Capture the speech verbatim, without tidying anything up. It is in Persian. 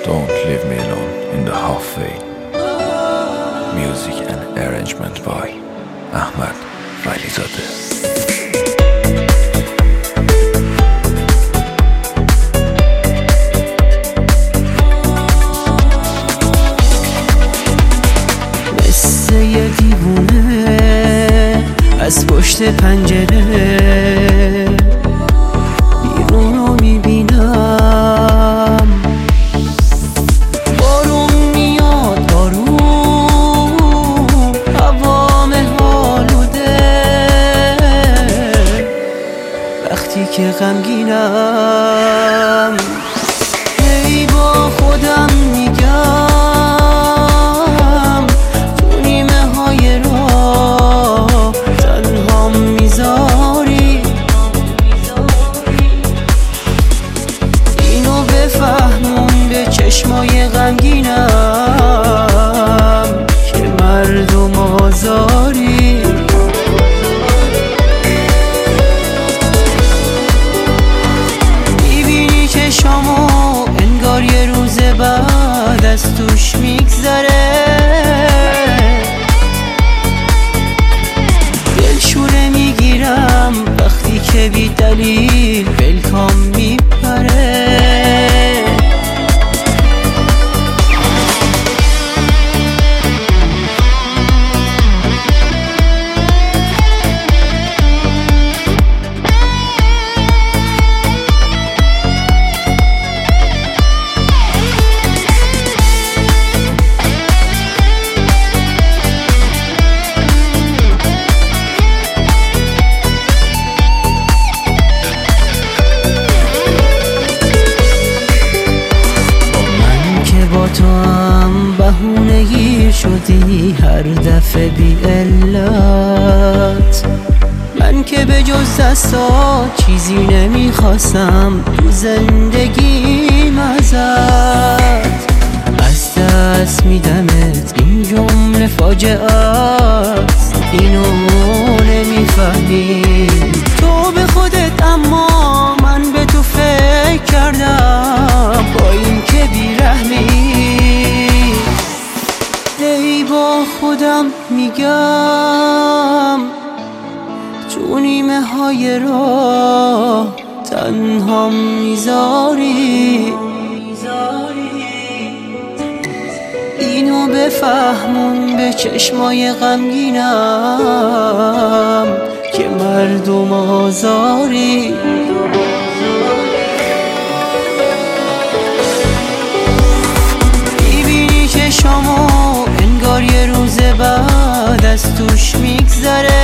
Don't leave me alone in the halfway. Music and arrangement by Ahmad Valizadeh. یه دیوونه از پشت پنجره بیرون رو میبینم، بارون میاد بارون، هوام حالوده. وقتی که غمگینم هی با خودم میگم چشمای غمگینم که مردم آزاری. میبینی چشامو انگار یه روز بعد از توش میگذره، دلشوره میگیرم وقتی که بی دلیل ولکام میپره. تو هم بهونه گیر شدی هر دفعه بی علت. من که به جز دستات چیزی نمیخواستم تو زندگیم ازت. از دست میدمت این جمله فاجعه است، اینو نمیفهمی تو به خودت، اما من به تو فکر کردم با این که بیرحمی. ای با خودم میگم تو نیمه های راه تنها میذاری. اینو بفهمون به چشمای غمگینم که مردم آزاری. میبینی چشمو انگار یه روز بعد از توش میگذره،